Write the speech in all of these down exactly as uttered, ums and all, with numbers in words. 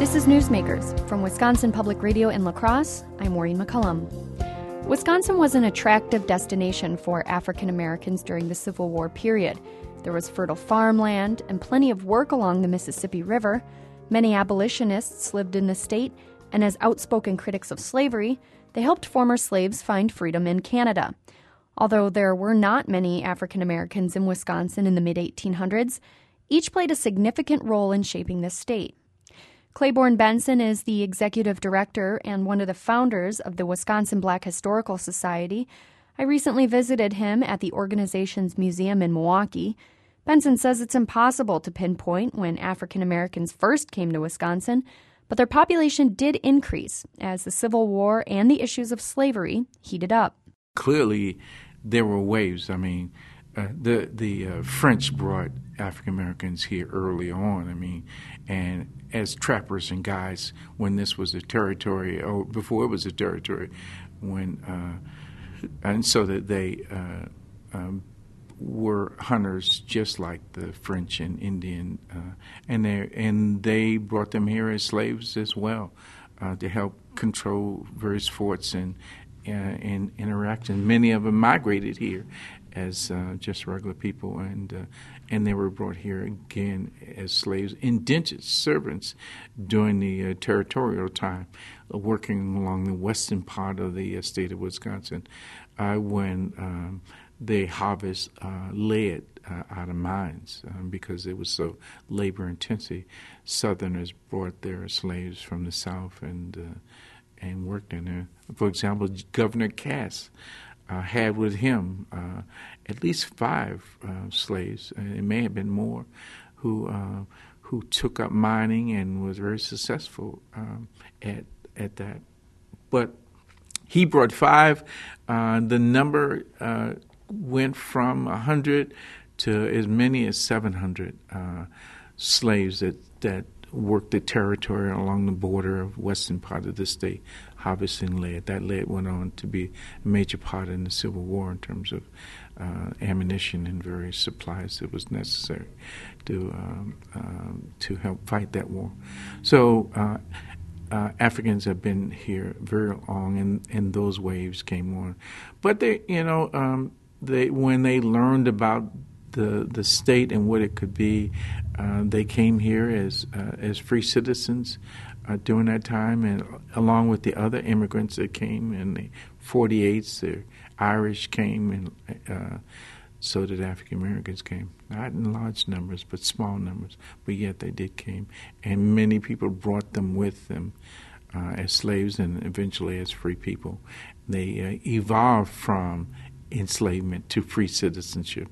This is Newsmakers from Wisconsin Public Radio in La Crosse. I'm Maureen McCullum. Wisconsin was an attractive destination for African Americans during the Civil War period. There was fertile farmland and plenty of work along the Mississippi River. Many abolitionists lived in the state, and as outspoken critics of slavery, they helped former slaves find freedom in Canada. Although there were not many African Americans in Wisconsin in the mid eighteen hundreds, each played a significant role in shaping this state. Claiborne Benson is the executive director and one of the founders of the Wisconsin Black Historical Society. I recently visited him at the organization's museum in Milwaukee. Benson says it's impossible to pinpoint when African Americans first came to Wisconsin, but their population did increase as the Civil War and the issues of slavery heated up. Clearly, there were waves. I mean, uh, the the uh, French brought African Americans here early on. I mean, and as trappers and guides, when this was a territory, or before it was a territory, when uh, and so that they uh, um, were hunters just like the French and Indian, uh, and they and they brought them here as slaves as well uh, to help control various forts and. Uh, and interaction. Many of them migrated here as uh, just regular people, and uh, and they were brought here again as slaves, indentured servants during the uh, territorial time, uh, working along the western part of the uh, state of Wisconsin uh, when um, they harvest uh, lead uh, out of mines um, because it was so labor intensive. Southerners brought their slaves from the south and uh, and worked in there. For example, Governor Cass uh, had with him uh, at least five uh, slaves, and it may have been more, who uh, who took up mining and was very successful um, at at that. But he brought five. Uh, the number uh, went from one hundred to as many as seven hundred uh, slaves that that. worked the territory along the border of western part of the state, harvesting lead. That lead went on to be a major part in the Civil War in terms of uh, ammunition and various supplies that was necessary to um, um, to help fight that war. So uh, uh, Africans have been here very long, and, and those waves came on. But they, you know, um, they when they learned about the the state and what it could be, uh, they came here as uh, as free citizens uh, during that time, and along with the other immigrants that came in the forty-eights, the Irish came, and uh, so did African Americans came. Not in large numbers, but small numbers, but yet they did came, and many people brought them with them uh, as slaves and eventually as free people. They uh, evolved from enslavement to free citizenship.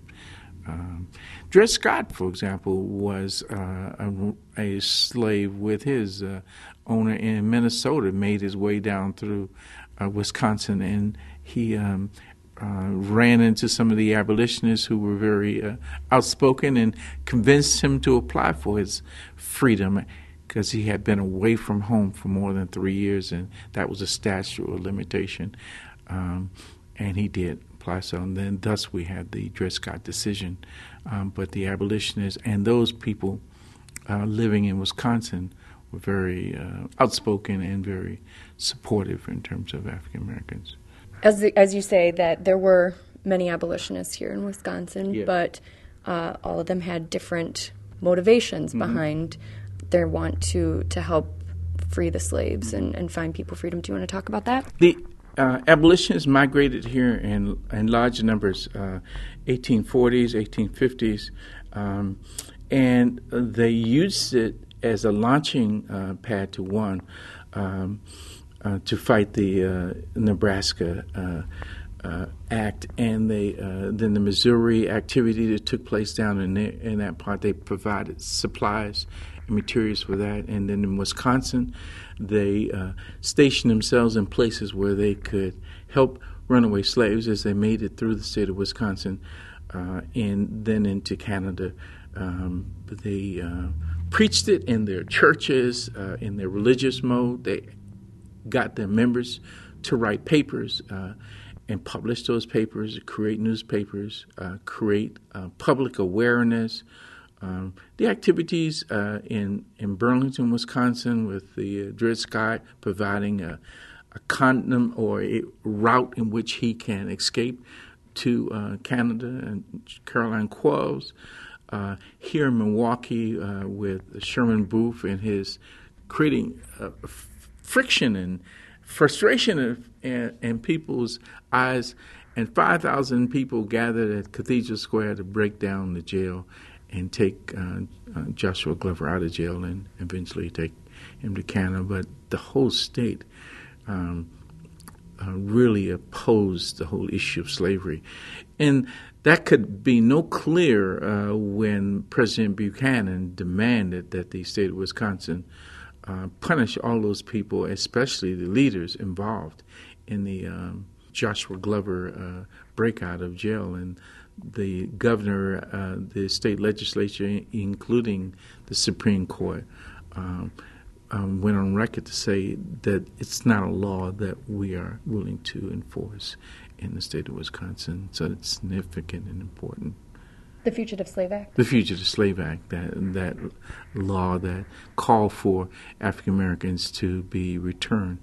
Um, Dred Scott, for example, was uh, a, a slave with his uh, owner in Minnesota, made his way down through uh, Wisconsin, and he um, uh, ran into some of the abolitionists who were very uh, outspoken and convinced him to apply for his freedom because he had been away from home for more than three years, and that was a statute of limitation, um, and he did. So and then thus we had the Dred Scott decision. Um, but the abolitionists and those people uh, living in Wisconsin were very uh, outspoken and very supportive in terms of African Americans. As the, as you say, that there were many abolitionists here in Wisconsin, yeah. but uh, all of them had different motivations mm-hmm. behind their want to, to help free the slaves and, and find people freedom. Do you want to talk about that? The Uh, abolitionists migrated here in, in large numbers, uh, eighteen forties, eighteen fifties, um, and they used it as a launching uh, pad to one, um, uh, to fight the uh, Nebraska uh, uh, Act, and they uh, then the Missouri activity that took place down in, the, in that part. They provided supplies and materials for that, and then in Wisconsin, they uh, stationed themselves in places where they could help runaway slaves as they made it through the state of Wisconsin uh, and then into Canada. Um, they uh, preached it in their churches, uh, in their religious mode. They got their members to write papers uh, and publish those papers, create newspapers, uh, create uh, public awareness Um, the activities uh, in, in Burlington, Wisconsin, with the uh, Dred Scott providing a, a condom or a route in which he can escape to uh, Canada, and Caroline Qualls, uh, here in Milwaukee uh, with Sherman Booth and his creating uh, f- friction and frustration in, in, in people's eyes, and five thousand people gathered at Cathedral Square to break down the jail and take uh, uh, Joshua Glover out of jail and eventually take him to Canada. But the whole state um, uh, really opposed the whole issue of slavery. And that could be no clearer uh, when President Buchanan demanded that the state of Wisconsin uh, punish all those people, especially the leaders involved in the um, Joshua Glover uh, breakout of jail. And the governor, uh, the state legislature, including the Supreme Court, um, um, went on record to say that it's not a law that we are willing to enforce in the state of Wisconsin. So it's significant and important. The Fugitive Slave Act? The Fugitive Slave Act, that, that law that called for African Americans to be returned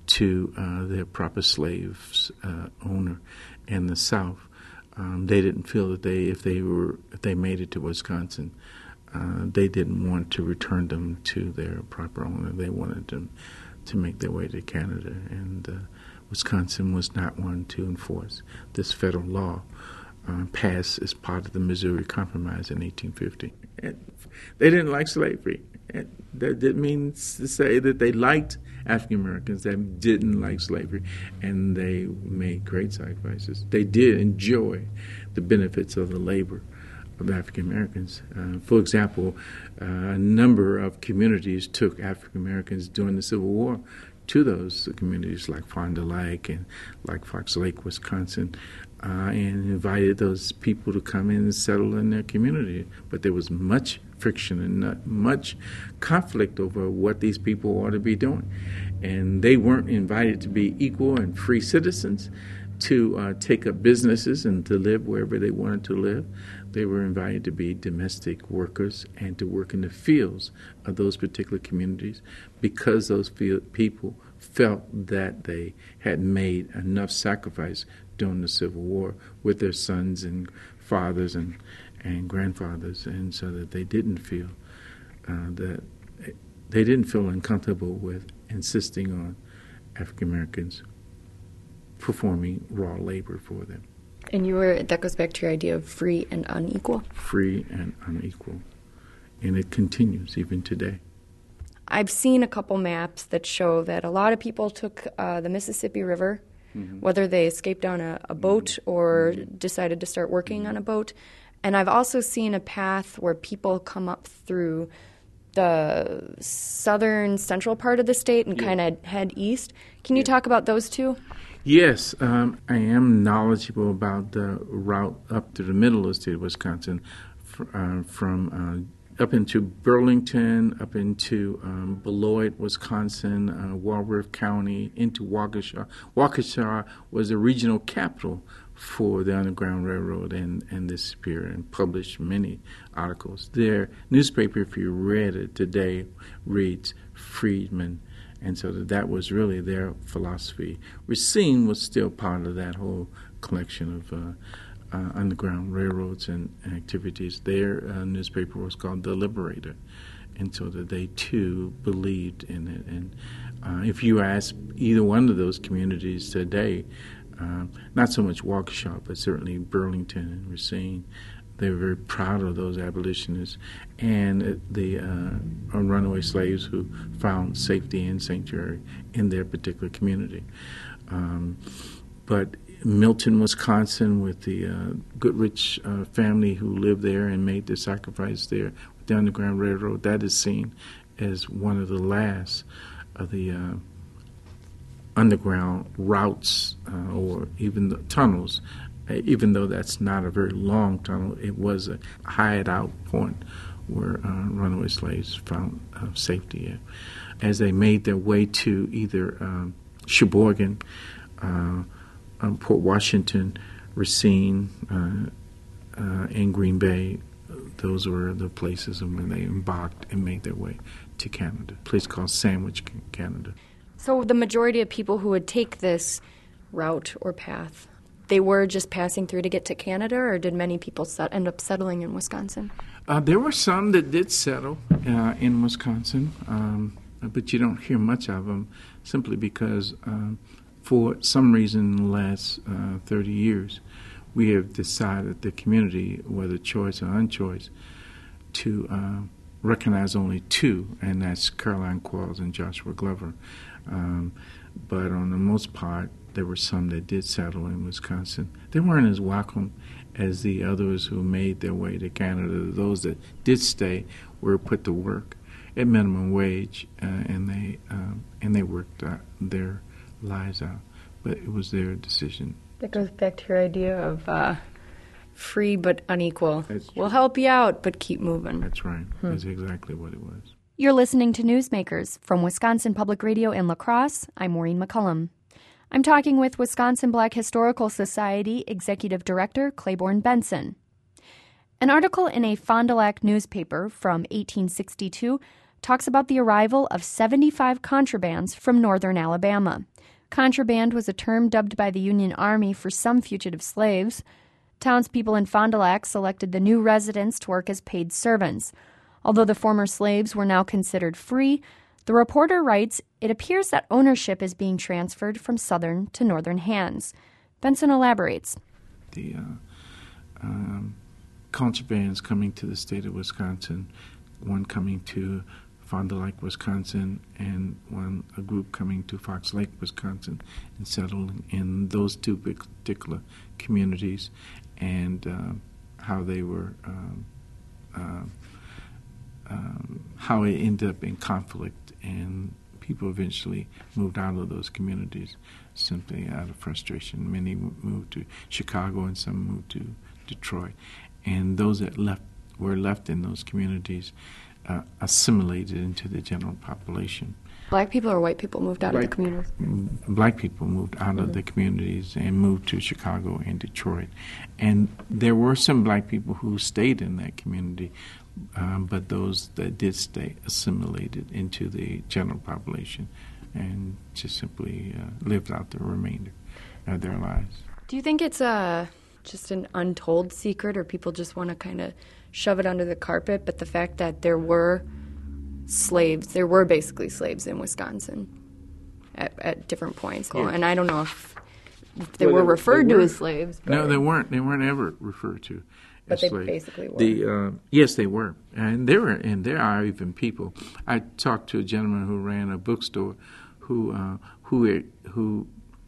to uh, their proper slaves uh, owner in the South. Um, they didn't feel that they, if they were, if they made it to Wisconsin, uh, they didn't want to return them to their proper owner. They wanted them to make their way to Canada, and uh, Wisconsin was not one to enforce this federal law uh, passed as part of the Missouri Compromise in eighteen fifty. And they didn't like slavery. And that didn't mean to say that they liked African Americans that didn't like slavery, and they made great sacrifices. They did enjoy the benefits of the labor of African Americans. Uh, for example, uh, a number of communities took African Americans during the Civil War to those communities, like Fond du Lac and like Fox Lake, Wisconsin, uh, and invited those people to come in and settle in their community. But there was much friction and not much conflict over what these people ought to be doing. And they weren't invited to be equal and free citizens, to uh, take up businesses and to live wherever they wanted to live. They were invited to be domestic workers and to work in the fields of those particular communities, because those field people felt that they had made enough sacrifice during the Civil War with their sons and fathers and, and grandfathers, and so that they didn't feel uh, that they didn't feel uncomfortable with insisting on African Americans performing raw labor for them. And you were, that goes back to your idea of free and unequal? Free and unequal. And it continues even today. I've seen a couple maps that show that a lot of people took uh, the Mississippi River, mm-hmm. whether they escaped on a, a boat or mm-hmm. decided to start working mm-hmm. on a boat. And I've also seen a path where people come up through the southern central part of the state and yeah. kind of head east. Can you yeah. talk about those two? Yes, um, I am knowledgeable about the route up to the middle of the state of Wisconsin, fr- uh, from uh, up into Burlington, up into um, Beloit, Wisconsin, uh, Walworth County, into Waukesha. Waukesha was the regional capital for the Underground Railroad and, and this period, and published many articles. Their newspaper, if you read it today, reads Freedman. And so that, that was really their philosophy. Racine was still part of that whole collection of uh, uh, Underground Railroads and, and activities. Their uh, newspaper was called The Liberator. And so that they, too, believed in it. And uh, if you ask either one of those communities today, uh, not so much Waukesha, but certainly Burlington and Racine, they were very proud of those abolitionists and the uh, runaway slaves who found safety and sanctuary in their particular community. Um, but Milton, Wisconsin, with the uh, Goodrich uh, family who lived there and made their sacrifice there with the Underground Railroad, that is seen as one of the last of the uh, underground routes uh, or even the tunnels. Even though that's not a very long tunnel, it was a hideout point where uh, runaway slaves found uh, safety at. As they made their way to either um, Sheboygan, uh, um, Port Washington, Racine, uh, uh, and Green Bay, those were the places when they embarked and made their way to Canada, a place called Sandwich, Canada. So the majority of people who would take this route or path, they were just passing through to get to Canada, or did many people set, end up settling in Wisconsin? Uh, there were some that did settle uh, in Wisconsin, um, but you don't hear much of them simply because um, for some reason in the last uh, thirty years, we have decided, the community, whether choice or unchoice, to uh, recognize only two, and that's Caroline Quarles and Joshua Glover. Um, but on the most part, there were some that did settle in Wisconsin. They weren't as welcome as the others who made their way to Canada. Those that did stay were put to work at minimum wage, uh, and they um, and they worked uh, their lives out. But it was their decision. That goes back to your idea of uh, free but unequal. That's we'll help you out, but keep moving. That's right. Hmm. That's exactly what it was. You're listening to Newsmakers from Wisconsin Public Radio in La Crosse. I'm Maureen McCullum. I'm talking with Wisconsin Black Historical Society Executive Director Claiborne Benson. An article in a Fond du Lac newspaper from eighteen sixty-two talks about the arrival of seventy-five contrabands from northern Alabama. Contraband was a term dubbed by the Union Army for some fugitive slaves. Townspeople in Fond du Lac selected the new residents to work as paid servants. Although the former slaves were now considered free, the reporter writes, it appears that ownership is being transferred from southern to northern hands. Benson elaborates. The uh, um, contrabands coming to the state of Wisconsin, one coming to Fond du Lac, Wisconsin, and one a group coming to Fox Lake, Wisconsin, and settling in those two particular communities, and uh, how they were, um, uh, um, how it ended up in conflict, and people eventually moved out of those communities simply out of frustration. Many moved to Chicago, and some moved to Detroit, and those that left were left in those communities Uh, assimilated into the general population. Black people or white people moved out black, of the communities? Black people moved out mm-hmm. of the communities and moved to Chicago and Detroit. And there were some black people who stayed in that community, um, but those that did stay assimilated into the general population and just simply uh, lived out the remainder of their lives. Do you think it's a, just an untold secret, or people just want to kind of shove it under the carpet, but the fact that there were slaves, there were basically slaves in Wisconsin at, at different points. Yeah. And I don't know if, if they well, were they, referred they to as slaves. But no, they weren't. They weren't ever referred to but as they slaves. Basically were. The, uh, yes, they were. And there were, and there are even people. I talked to a gentleman who ran a bookstore who uh, who who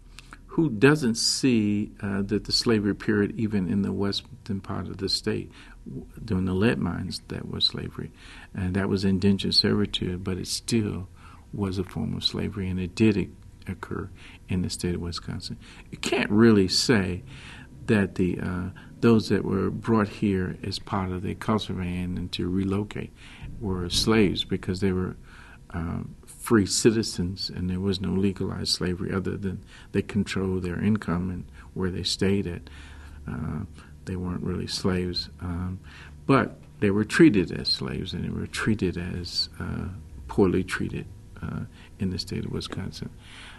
who doesn't see uh, that the slavery period, even in the western part of the state, during the lead mines, that was slavery, and that was indentured servitude, but it still was a form of slavery, and it did e- occur in the state of Wisconsin. You can't really say that the uh, those that were brought here as part of the contraband and to relocate were slaves, because they were um, free citizens, and there was no legalized slavery other than they controlled their income and where they stayed at. Uh, They weren't really slaves, um, but they were treated as slaves, and they were treated as uh, poorly treated uh, in the state of Wisconsin.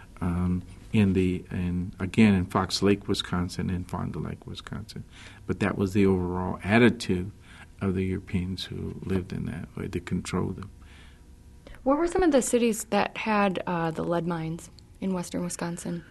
Um, in the and again in Fox Lake, Wisconsin, and Fond du Lac, Wisconsin, but that was the overall attitude of the Europeans who lived in that way, to control them. What were some of the cities that had uh, the lead mines in western Wisconsin?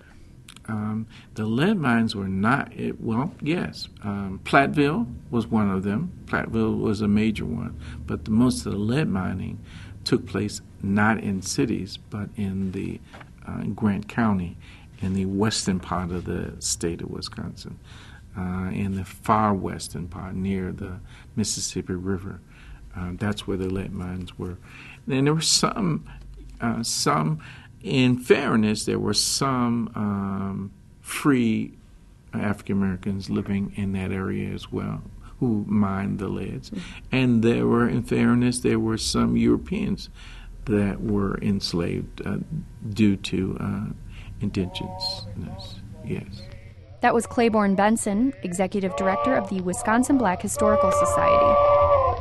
Um, the lead mines were not, it, well, yes. Um, Platteville was one of them. Platteville was a major one. But the, most of the lead mining took place not in cities, but in the uh, in Grant County, in the western part of the state of Wisconsin, uh, in the far western part near the Mississippi River. Uh, that's where the lead mines were. And there were some, uh, some... In fairness, there were some um, free African Americans living in that area as well who mined the leads. Mm-hmm. And there were, in fairness, there were some Europeans that were enslaved uh, due to uh, indigenousness. Yes. That was Claiborne Benson, Executive Director of the Wisconsin Black Historical Society.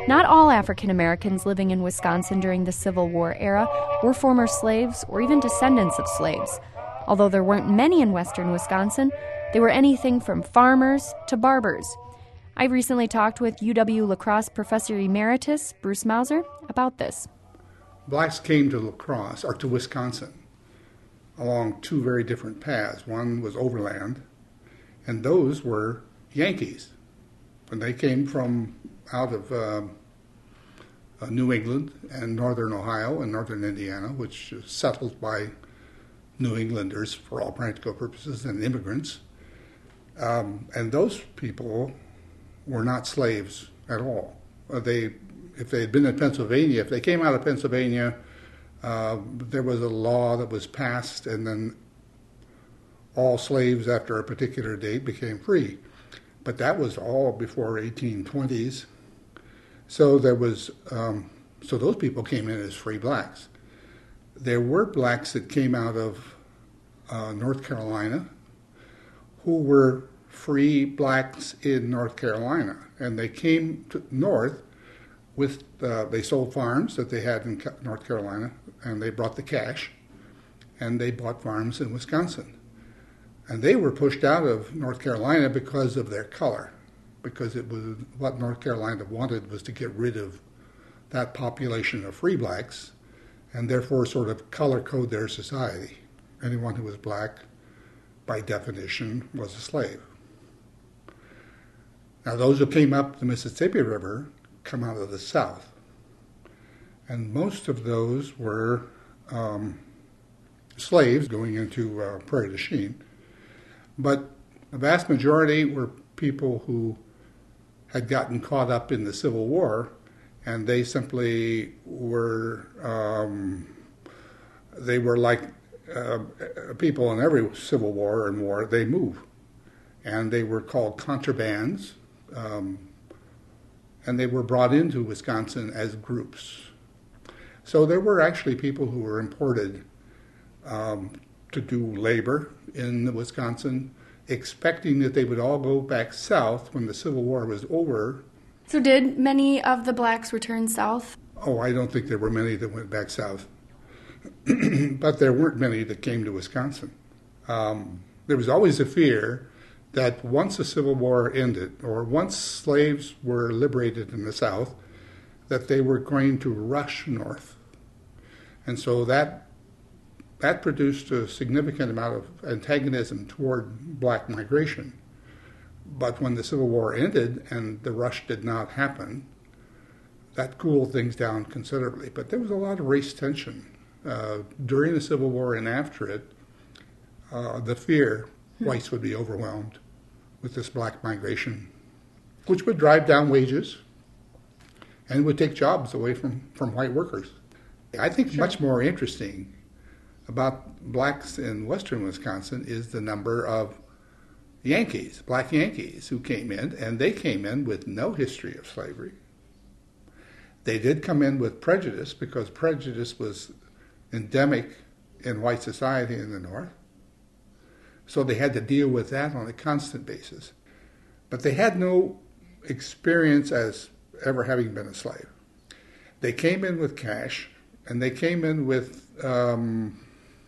Not all African Americans living in Wisconsin during the Civil War era were former slaves or even descendants of slaves. Although there weren't many in western Wisconsin, they were anything from farmers to barbers. I recently talked with U W-La Crosse Professor Emeritus Bruce Mauser about this. Blacks came to La Crosse, or to Wisconsin, along two very different paths. One was overland, and those were Yankees. When they came from out of uh, uh, New England and northern Ohio and northern Indiana, which was settled by New Englanders for all practical purposes and immigrants. Um, and those people were not slaves at all. Uh, they, if they had been in Pennsylvania, if they came out of Pennsylvania, uh, there was a law that was passed, and then all slaves after a particular date became free. But that was all before eighteen twenties. So there was, um, so those people came in as free blacks. There were blacks that came out of uh, North Carolina who were free blacks in North Carolina, and they came to north with, uh, they sold farms that they had in North Carolina, and they brought the cash, and they bought farms in Wisconsin. And they were pushed out of North Carolina because of their color, because it was what North Carolina wanted was to get rid of that population of free blacks and therefore sort of color code their society. Anyone who was black, by definition, was a slave. Now those who came up the Mississippi River come out of the South, and most of those were um, slaves going into uh, Prairie du Chien, but the vast majority were people who had gotten caught up in the Civil War, and they simply were, um, they were like uh, people in every Civil War and war, they move. And they were called contrabands, um, and they were brought into Wisconsin as groups. So there were actually people who were imported um, to do labor in Wisconsin, expecting that they would all go back south when the Civil War was over. So did many of the blacks return south? Oh, I don't think there were many that went back south. But there weren't many that came to Wisconsin. Um, there was always a fear that once the Civil War ended, or once slaves were liberated in the South, that they were going to rush north. And so that that produced a significant amount of antagonism toward black migration. But when the Civil War ended and the rush did not happen, that cooled things down considerably. But there was a lot of race tension. Uh, during the Civil War and after it, uh, the fear whites would be overwhelmed with this black migration, which would drive down wages and would take jobs away from, from white workers. I think sure. Much more interesting about blacks in western Wisconsin is the number of Yankees, black Yankees, who came in, and they came in with no history of slavery. They did come in with prejudice, because prejudice was endemic in white society in the North. So they had to deal with that on a constant basis. But they had no experience as ever having been a slave. They came in with cash, and they came in with um,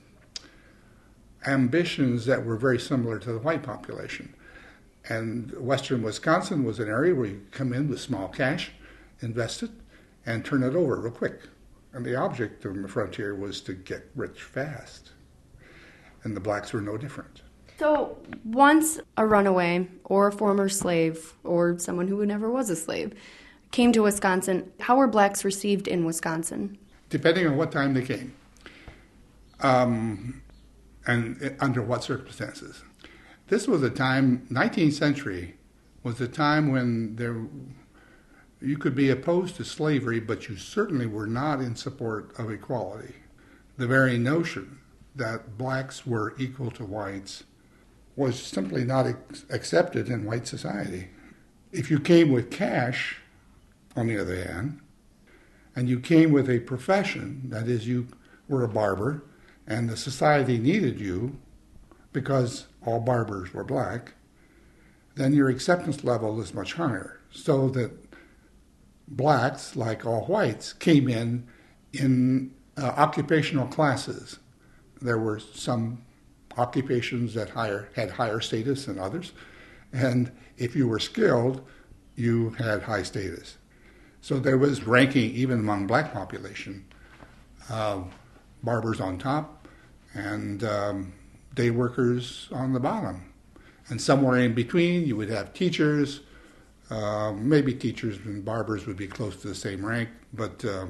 ambitions that were very similar to the white population. And western Wisconsin was an area where you come in with small cash, invest it, and turn it over real quick. And the object of the frontier was to get rich fast. And the blacks were no different. So once a runaway or a former slave or someone who never was a slave came to Wisconsin, how were blacks received in Wisconsin? Depending on what time they came. Um... and under what circumstances. This was a time, nineteenth century, was a time when there you could be opposed to slavery, but you certainly were not in support of equality. The very notion that blacks were equal to whites was simply not ex- accepted in white society. If you came with cash, on the other hand, and you came with a profession, that is, you were a barber, and the society needed you because all barbers were black, then your acceptance level is much higher. So that blacks, like all whites, came in in uh, occupational classes. There were some occupations that higher, had higher status than others, and if you were skilled, you had high status. So there was ranking even among black population. Uh, barbers on top and um, day workers on the bottom. And somewhere in between you would have teachers, uh, maybe teachers and barbers would be close to the same rank, but uh,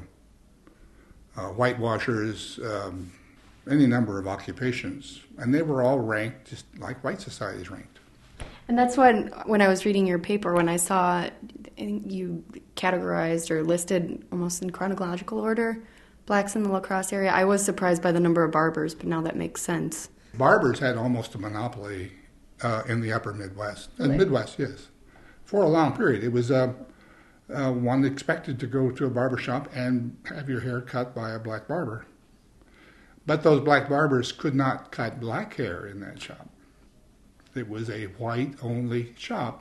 uh, whitewashers, um, any number of occupations. And they were all ranked just like white society is ranked. And that's when, when I was reading your paper, when I saw you categorized or listed almost in chronological order blacks in the La Crosse area, I was surprised by the number of barbers, but now that makes sense. Barbers had almost a monopoly uh, in the upper Midwest. Really? And Midwest, yes. For a long period. It was uh, uh, one expected to go to a barber shop and have your hair cut by a black barber. But those black barbers could not cut black hair in that shop. It was a white-only shop.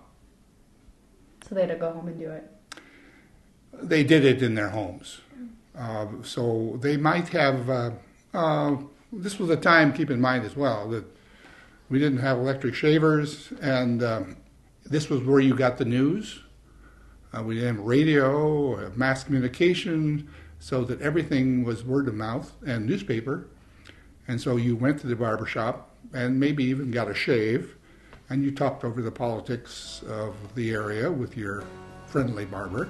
So they had to go home and do it. They did it in their homes. Uh, so they might have, uh, uh, this was a time, keep in mind as well, that we didn't have electric shavers, and um, this was where you got the news. Uh, we didn't have radio or mass communication, so that everything was word of mouth and newspaper. And so you went to the barber shop and maybe even got a shave, and you talked over the politics of the area with your friendly barber.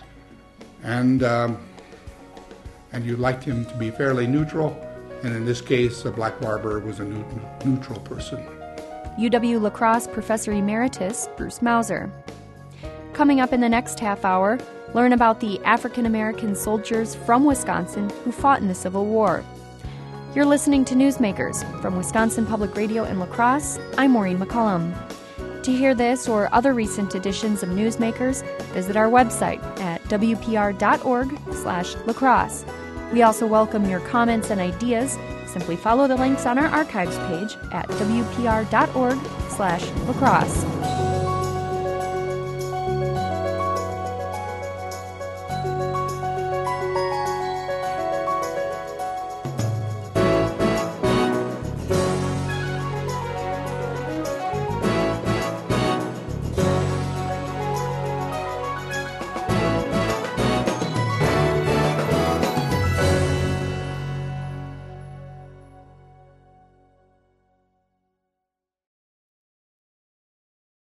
And um, and you liked him to be fairly neutral, and in this case, a black barber was a new, neutral person. U W-La Crosse Professor Emeritus Bruce Mauser. Coming up in the next half hour, learn about the African-American soldiers from Wisconsin who fought in the Civil War. You're listening to Newsmakers from Wisconsin Public Radio in La Crosse. I'm Maureen McCullum. To hear this or other recent editions of Newsmakers, visit our website at w p r dot org slash lacrosse. We also welcome your comments and ideas. Simply follow the links on our archives page at w p r dot org slash lacrosse.